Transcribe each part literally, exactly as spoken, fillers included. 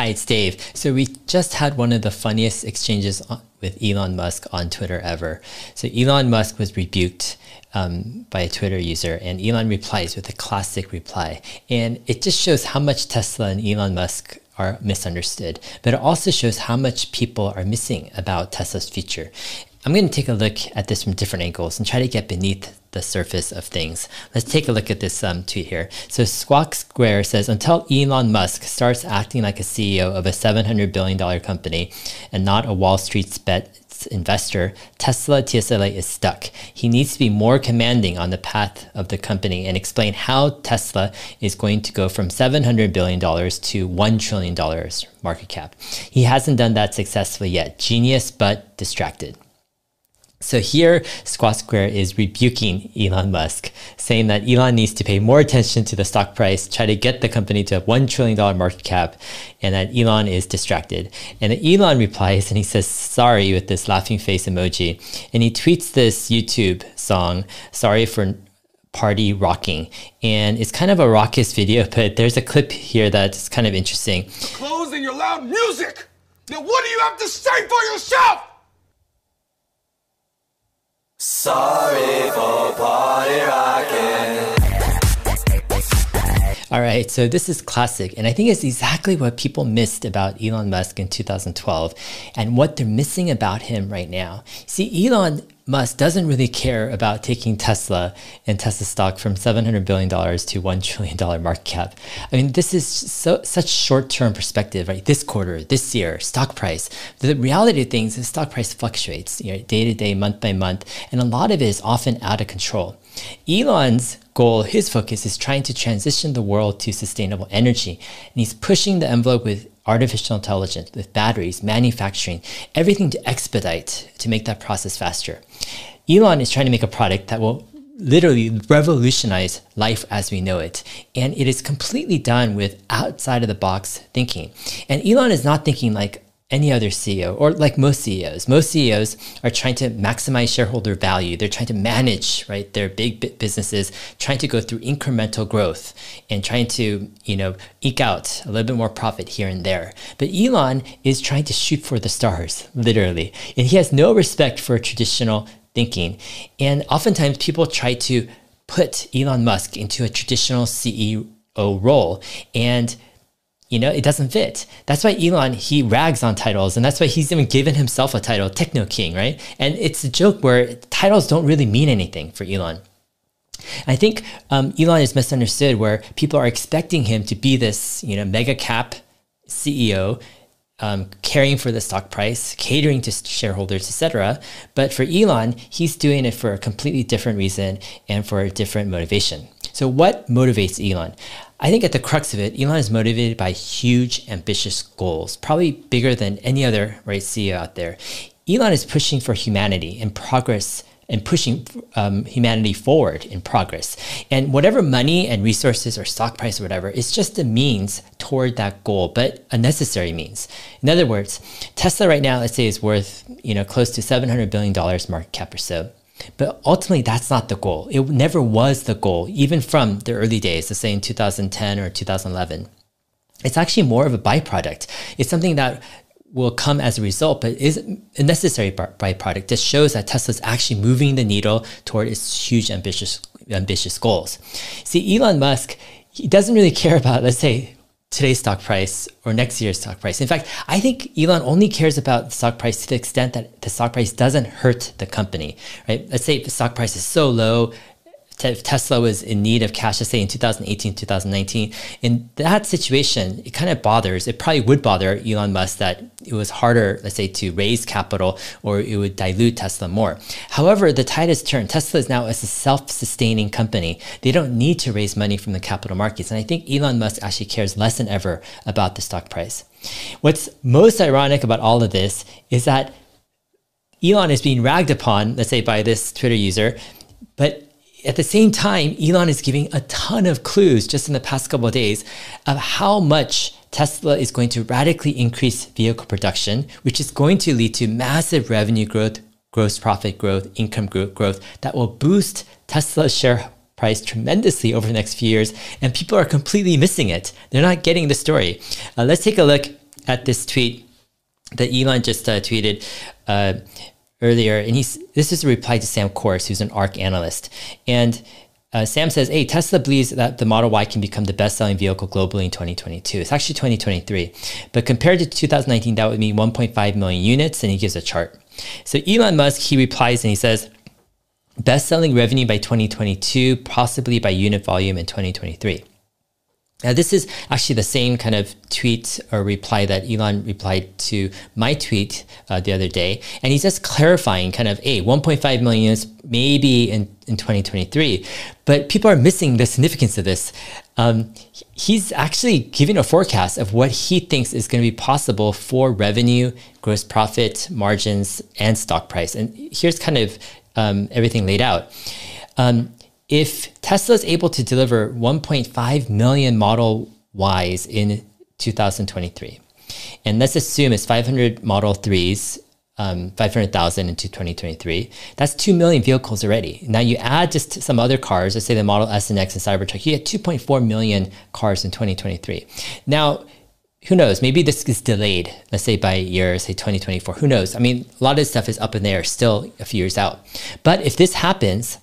Hi, it's Dave. So we just had one of the funniest exchanges with Elon Musk on Twitter ever. So Elon Musk was rebuked um, by a Twitter user, and Elon replies with a classic reply. And it just shows how much Tesla and Elon Musk are misunderstood, but it also shows how much people are missing about Tesla's future. I'm going to take a look at this from different angles and try to get beneath the surface of things. Let's take a look at this um, tweet here. So Squawk Square says, until Elon Musk starts acting like a C E O of a seven hundred billion dollar company and not a Wall Street bet investor, Tesla T S L A is stuck. He needs to be more commanding on the path of the company and explain how Tesla is going to go from seven hundred billion dollars to one trillion dollars market cap. He hasn't done that successfully yet. Genius, but distracted. So here, Squawk Square is rebuking Elon Musk, saying that Elon needs to pay more attention to the stock price, try to get the company to a one trillion dollar market cap, and that Elon is distracted. And Elon replies, and he says, sorry, with this laughing face emoji. And he tweets this YouTube song, Sorry for Party Rocking. And it's kind of a raucous video, but there's a clip here that's kind of interesting. Clothes and your loud music! Now what do you have to say for yourself? Sorry for party rocking. All right, so this is classic, and I think it's exactly what people missed about Elon Musk in two thousand twelve and what they're missing about him right now. See, Elon Musk doesn't really care about taking Tesla and Tesla stock from seven hundred billion dollars to one trillion dollar market cap. I mean, this is so such short-term perspective, right? This quarter, this year, stock price. The reality of things is stock price fluctuates, you know, day to day, month by month, and a lot of it is often out of control. Elon's goal, his focus is trying to transition the world to sustainable energy, and he's pushing the envelope with artificial intelligence, with batteries, manufacturing, everything to expedite, to make that process faster. Elon is trying to make a product that will literally revolutionize life as we know it. And it is completely done with outside of the box thinking. And Elon is not thinking like any other C E O or like most C E Os. Most C E Os are trying to maximize shareholder value. They're trying to manage, right, their big businesses, trying to go through incremental growth and trying to, you know, eke out a little bit more profit here and there. But Elon is trying to shoot for the stars, literally. And he has no respect for traditional thinking. And oftentimes people try to put Elon Musk into a traditional C E O role, and you know, it doesn't fit. That's why Elon, he rags on titles, and that's why he's even given himself a title, Techno King, right? And it's a joke where titles don't really mean anything for Elon. I think um, Elon is misunderstood, where people are expecting him to be this, you know, mega cap C E O, um, caring for the stock price, catering to shareholders, et cetera. But for Elon, he's doing it for a completely different reason and for a different motivation. So what motivates Elon? I think at the crux of it, Elon is motivated by huge, ambitious goals, probably bigger than any other right C E O out there. Elon is pushing for humanity and progress and pushing um, humanity forward in progress. And whatever money and resources or stock price or whatever, it's just a means toward that goal, but a necessary means. In other words, Tesla right now, let's say, is worth, you know, close to seven hundred billion dollars market cap or so. But ultimately, that's not the goal. It never was the goal, even from the early days, let's say in two thousand ten or two thousand eleven. It's actually more of a byproduct. It's something that will come as a result, but is a necessary byproduct. This shows that Tesla's actually moving the needle toward its huge, ambitious, ambitious goals. See, Elon Musk, he doesn't really care about, let's say, today's stock price or next year's stock price. In fact, I think Elon only cares about the stock price to the extent that the stock price doesn't hurt the company, right? Let's say if the stock price is so low, if Tesla was in need of cash, let's say in two thousand eighteen, two thousand nineteen, in that situation, it kind of bothers, it probably would bother Elon Musk that it was harder, let's say, to raise capital, or it would dilute Tesla more. However, the tide has turned. Tesla is now a self-sustaining company. They don't need to raise money from the capital markets. And I think Elon Musk actually cares less than ever about the stock price. What's most ironic about all of this is that Elon is being ragged upon, let's say, by this Twitter user, but at the same time, Elon is giving a ton of clues just in the past couple of days of how much Tesla is going to radically increase vehicle production, which is going to lead to massive revenue growth, gross profit growth, income growth that will boost Tesla's share price tremendously over the next few years. And people are completely missing it. They're not getting the story. Uh, let's take a look at this tweet that Elon just uh, tweeted uh, earlier, and he's this is a reply to Sam Kors, who's an ARK analyst, and uh, Sam says, "Hey, Tesla believes that the Model Y can become the best-selling vehicle globally in twenty twenty-two. It's actually twenty twenty-three, but compared to two thousand nineteen, that would mean one point five million units." And he gives a chart. So Elon Musk, he replies and he says, "Best-selling revenue by twenty twenty-two, possibly by unit volume in twenty twenty-three." Now, this is actually the same kind of tweet or reply that Elon replied to my tweet uh, the other day. And he's just clarifying kind of, hey, one point five million units maybe in, in twenty twenty-three. But people are missing the significance of this. Um, he's actually giving a forecast of what he thinks is going to be possible for revenue, gross profit, margins, and stock price. And here's kind of um, everything laid out. Um, If Tesla is able to deliver one point five million Model Ys in two thousand twenty-three, and let's assume it's five hundred Model threes, um, five hundred thousand in twenty twenty-three, that's two million vehicles already. Now you add just some other cars, let's say the Model S and X and Cybertruck, you get two point four million cars in twenty twenty-three. Now, who knows? Maybe this is delayed, let's say by a year, say twenty twenty-four. Who knows? I mean, a lot of this stuff is up in the air, still a few years out. But if this happens,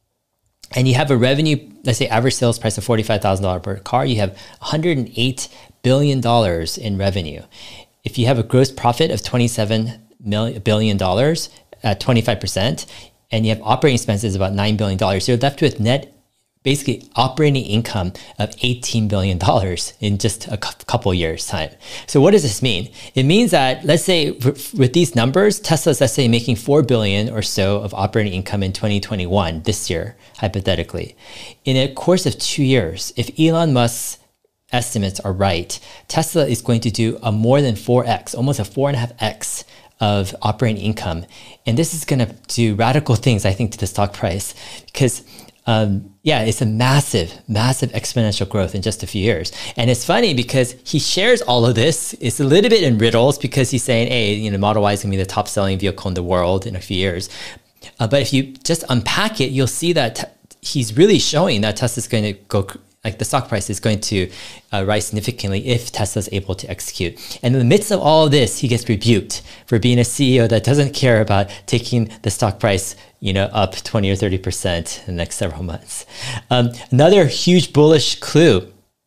and you have a revenue, let's say average sales price of forty-five thousand dollars per car, you have one hundred eight billion dollars in revenue. If you have a gross profit of twenty-seven billion dollars at twenty-five percent, and you have operating expenses of about nine billion dollars, you're left with net, basically operating income of eighteen billion dollars in just a couple years time. So what does this mean? It means that, let's say with these numbers, Tesla's, let's say, making four billion dollars or so of operating income in twenty twenty-one, this year, hypothetically. In a course of two years, if Elon Musk's estimates are right, Tesla is going to do a more than four X, almost a four and a half X of operating income. And this is going to do radical things, I think, to the stock price, because Um, yeah, it's a massive, massive exponential growth in just a few years. And it's funny because he shares all of this. It's a little bit in riddles because he's saying, hey, you know, Model Y is going to be the top selling vehicle in the world in a few years. Uh, but if you just unpack it, you'll see that he's really showing that Tesla's going to go, like the stock price is going to uh, rise significantly if Tesla's able to execute. And in the midst of all of this, he gets rebuked for being a C E O that doesn't care about taking the stock price, you know, up twenty or thirty percent in the next several months. Um, another huge bullish clue.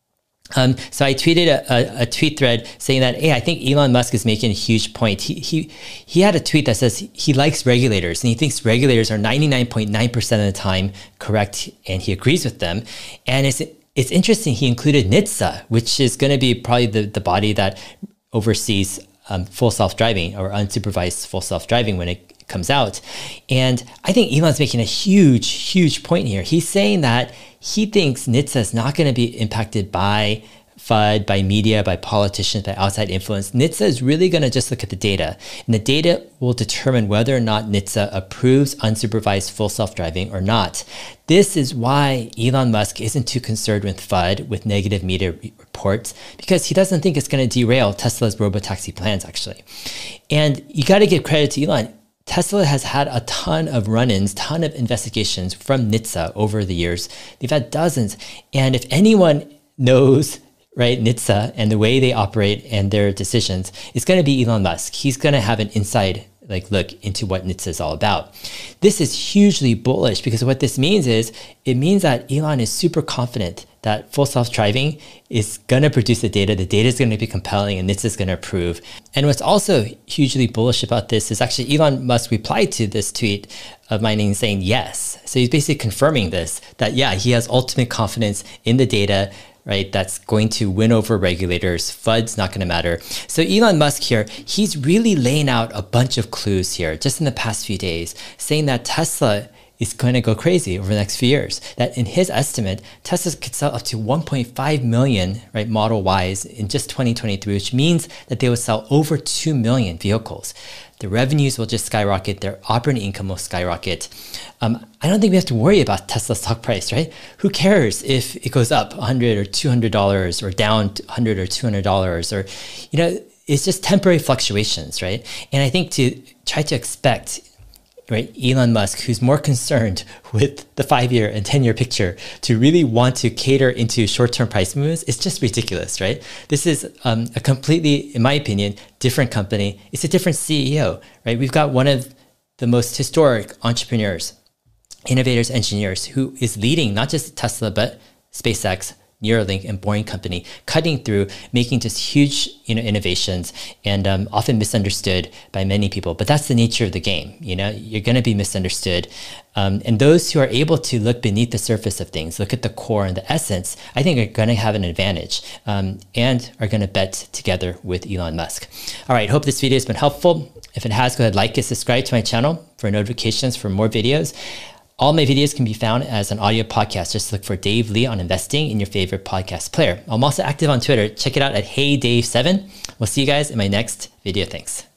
Um, so I tweeted a, a, a tweet thread saying that, hey, I think Elon Musk is making a huge point. He, he, he had a tweet that says he likes regulators and he thinks regulators are ninety-nine point nine percent of the time correct, and he agrees with them. And it's, it's interesting, he included N H T S A, which is going to be probably the, the body that oversees um, full self-driving or unsupervised full self-driving when it comes out. And I think Elon's making a huge, huge point here. He's saying that he thinks N H T S A is not going to be impacted by F U D, by media, by politicians, by outside influence. N H T S A is really going to just look at the data, and the data will determine whether or not N H T S A approves unsupervised full self-driving or not. This is why Elon Musk isn't too concerned with F U D, with negative media reports, because he doesn't think it's going to derail Tesla's robotaxi plans, actually. And you got to give credit to Elon. Tesla has had a ton of run-ins, ton of investigations from N H T S A over the years. They've had dozens. And if anyone knows, right, N H T S A and the way they operate and their decisions, it's going to be Elon Musk. He's going to have an inside like look into what N H T S A is all about. This is hugely bullish because what this means is it means that Elon is super confident that full self-driving is going to produce the data. The data is going to be compelling and N H T S A is going to approve. And what's also hugely bullish about this is actually Elon Musk replied to this tweet of mine saying yes. So he's basically confirming this, that yeah, he has ultimate confidence in the data, right? That's going to win over regulators. F U D's not going to matter. So Elon Musk here, he's really laying out a bunch of clues here just in the past few days, saying that Tesla is going to go crazy over the next few years. That in his estimate, Tesla could sell up to one point five million, right, Model Ys in just twenty twenty-three, which means that they will sell over two million vehicles. The revenues will just skyrocket. Their operating income will skyrocket. Um, I don't think we have to worry about Tesla's stock price, right? Who cares if it goes up one hundred dollars or two hundred dollars or down one hundred dollars or two hundred dollars, or, you know, it's just temporary fluctuations, right? And I think to try to expect right, Elon Musk, who's more concerned with the five-year and ten-year picture, to really want to cater into short-term price moves, it's just ridiculous, right? This is um, a completely, in my opinion, different company. It's a different C E O, right? We've got one of the most historic entrepreneurs, innovators, engineers, who is leading not just Tesla, but SpaceX, Neuralink, and Boring Company, cutting through, making just huge, you know, innovations, and um, often misunderstood by many people. But that's the nature of the game. You know, you're going to be misunderstood, um, and those who are able to look beneath the surface of things, look at the core and the essence, I think are going to have an advantage, um, and are going to bet together with Elon Musk. All right, hope this video has been helpful. If it has, go ahead, like and subscribe to my channel for notifications for more videos. All my videos can be found as an audio podcast. Just look for Dave Lee on investing in your favorite podcast player. I'm also active on Twitter. Check it out at Hey Dave seven. We'll see you guys in my next video. Thanks.